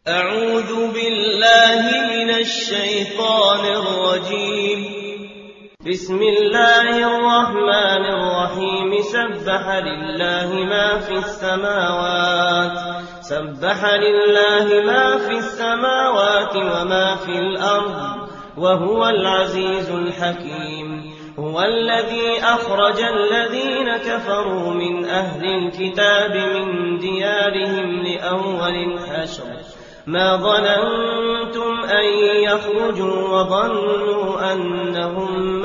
أعوذ بالله من الشيطان الرجيم. بسم الله الرحمن الرحيم. سبح لله ما في السماوات وما في الأرض وهو العزيز الحكيم. هو الذي أخرج الذين كفروا من أهل الكتاب من ديارهم لأول الحشر ما ظننتم أن يخرجوا وظنوا أنهم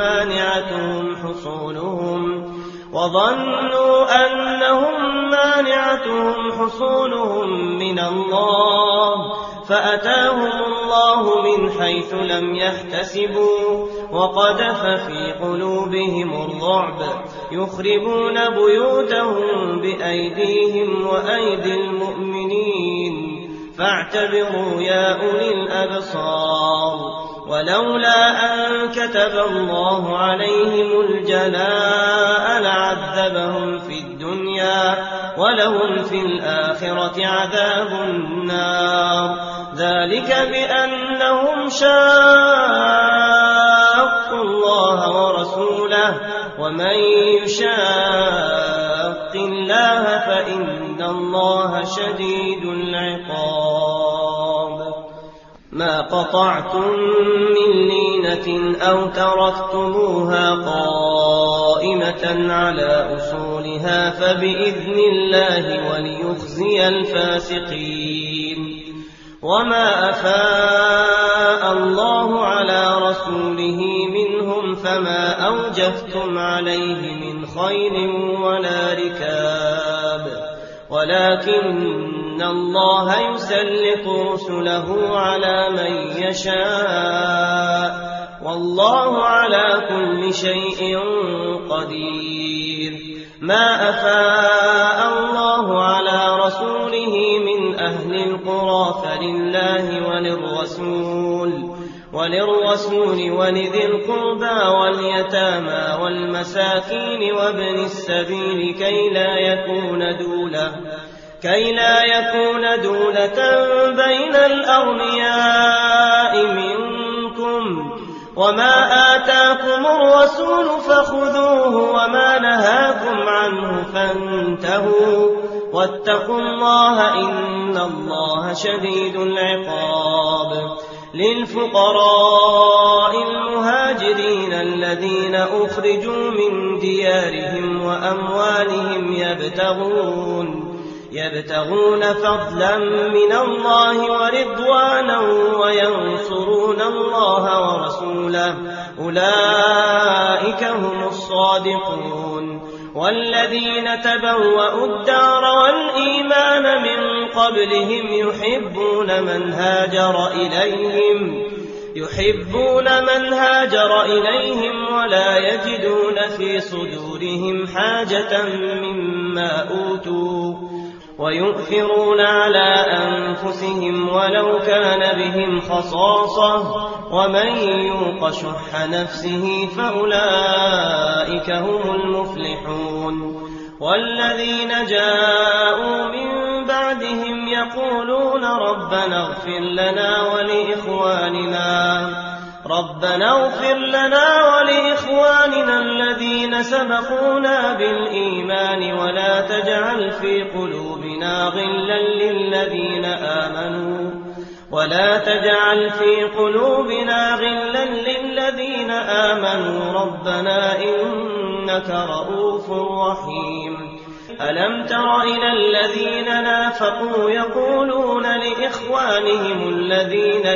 مانعتهم حصونهم من الله فأتاهم الله من حيث لم يحتسبوا وقذف في قلوبهم الرعب يخربون بيوتهم بأيديهم وأيدي المؤمنين فاعتبروا يا أولي الأبصار. ولولا أن كتب الله عليهم الجلاء لعذبهم في الدنيا ولهم في الآخرة عذاب النار. ذلك بأنهم شاقوا الله ورسوله ومن يشاق الله فإن الله شديد العقاب. ما قطعتم من لينة أو تركتموها قائمة على أصولها فبإذن الله وليخزي الفاسقين. وما أفاء الله على رسوله منهم فما أوجفتم عليه من خيل ولا ركاب ولكن الله يسلط رسله على من يشاء والله على كل شيء قدير. ما أفاء الله على رسوله من أهل القرى فلله وللرسول ولذي القربى واليتامى والمساكين وابن السبيل كي لا يكون دولة بين الأغنياء منكم. وما آتاكم الرسول فخذوه وما نهاكم عنه فانتهوا واتقوا الله إن الله شديد العقاب. للفقراء المهاجرين الذين أخرجوا من ديارهم وأموالهم يبتغون فضلا من الله ورضوانا وينصرون الله ورسوله أولئك هم الصادقون. والذين تبوأوا الدار والإيمان من قبلهم يحبون من هاجر إليهم ولا يجدون في صدورهم حاجة مما أوتوا ويؤثرون على أنفسهم ولو كان بهم خصاصة ومن يوق شح نفسه فأولئك هم المفلحون. والذين جاءوا من بعدهم يقولون ربنا اغفر لنا ولإخواننا الذين سبقونا بالإيمان ولا تجعل في قلوبنا غلا للذين آمنوا ربنا إنك رؤوف رحيم. ألم تر إلى الذين نافقوا يقولون لإخوانهم الذين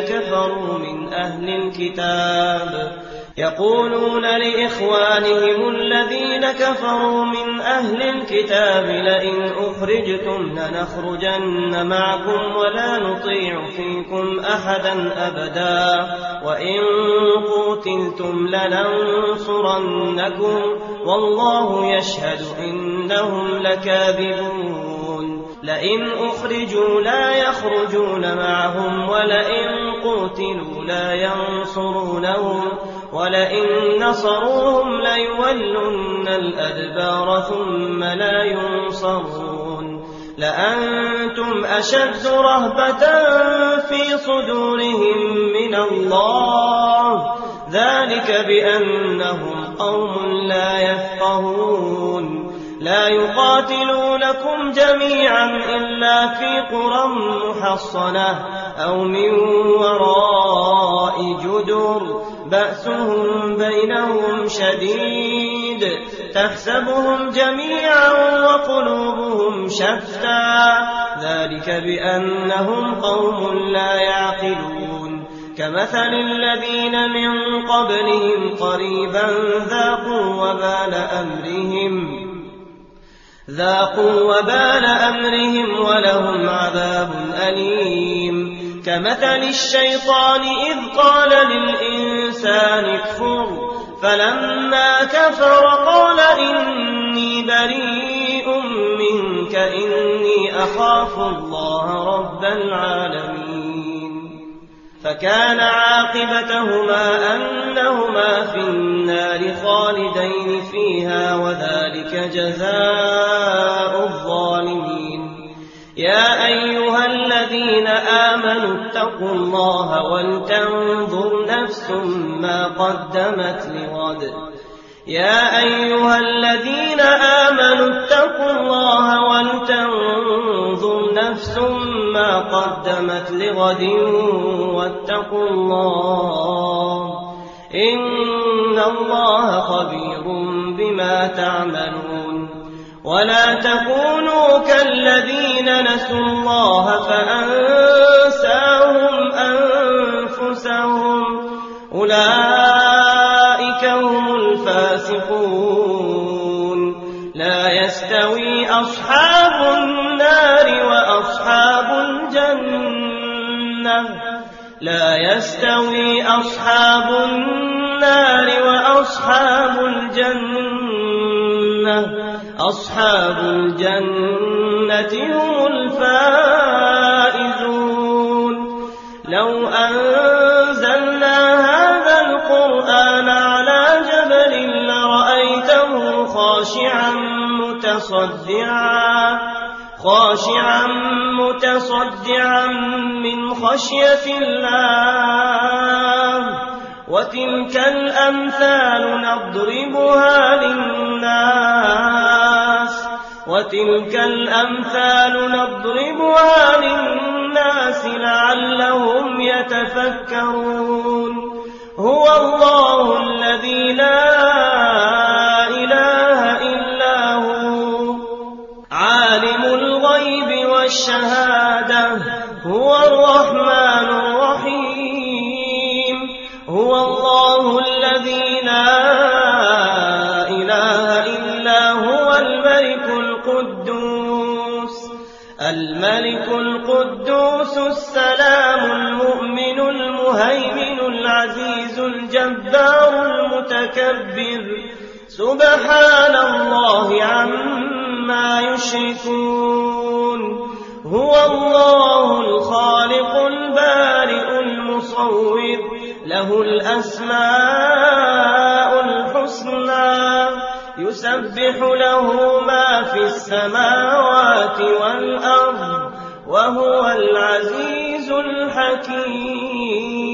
كفروا من أهل الكتاب لئن أخرجتم لنخرجن معكم ولا نطيع فيكم أحدا أبدا وإن قوتلتم لننصرنكم والله يشهد إنهم لكاذبون. لئن أخرجوا لا يخرجون معهم ولئن قوتلوا لا ينصرونهم ولئن نصروهم ليولن الأدبار ثم لا ينصرون. لأنتم أشد رهبة في صدورهم من الله ذلك بأنهم قوم لا يفقهون لا يقاتلونكم جميعا إلا في قرى محصنة أو من وراء جدر بأسهم بينهم شديد تحسبهم جميعا وقلوبهم شتى ذلك بأنهم قوم لا يعقلون كمثل الذين من قبلهم قريبا ذاقوا وبال أمرهم ولهم عذاب أليم كمثل الشيطان إذ قال للإنسان اكفر فلما كفر قال إني بريء منك إني أخاف الله رب العالمين فكان عاقبتهما أنهما في النار خالدين فيها وذلك جزاء الظالمين يا أيها الذين آمنوا اتقوا الله ولتنظر نفس ما قدمت لغد يا أيها الذين آمنوا اتقوا الله ولتنظر نفس ما قدمت لغد واتقوا الله إن الله خبير بما تعملون ولا تكونوا كالذين نسوا الله فأنساهم أنفسهم أولئك هم الفاسقون لا يستوي أصحاب النار وأصحاب الجنة أصحاب الجنة هم الفائزون لو أنزلنا هذا القرآن على جبل لرأيته خاشعا متصدعا من خشية الله وتلك الأمثال نضربها للناس لعلهم يتفكرون هو الله الذي لا إله إلا هو عالم الغيب والشهادة هو الرحمن الرحيم هو الله الذي لا إله إلا هو الملك القدوس السلام المؤمن المهيمن العزيز الجبار المتكبر سبحان الله عما يشركون هو الله الخالق البارئ المصور له الأسماء الحسنى يسبح له ما في السماوات والأرض وهو العزيز الحكيم